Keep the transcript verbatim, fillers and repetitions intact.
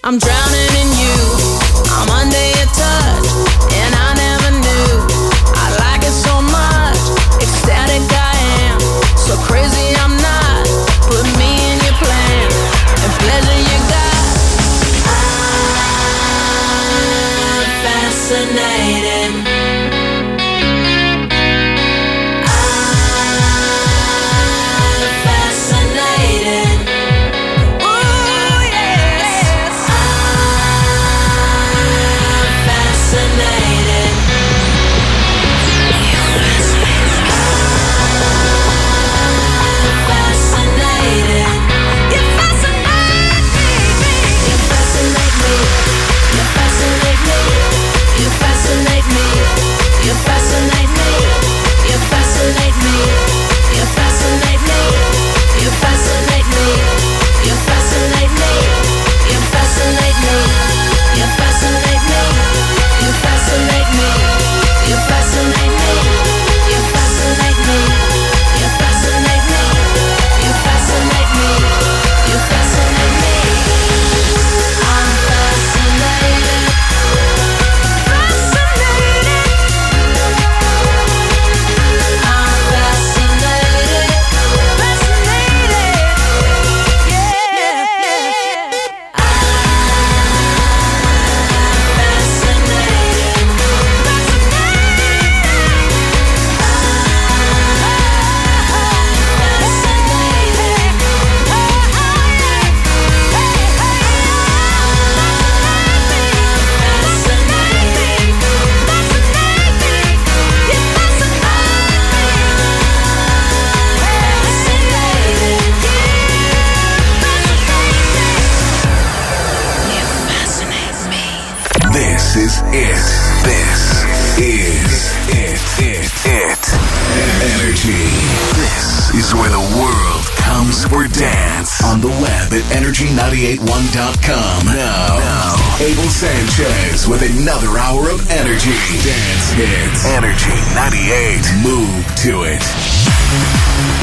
I'm drowning in you. I'm under your touch, and I never knew I like it so much. Ecstatic I am, so crazy I'm not. Put me in your plan, and pleasure you got. I'm fascinated. energy ninety-eight point one dot com. Now, now, Abel Sanchez with another hour of energy. Dance hits. Energy ninety-eight. Move to it.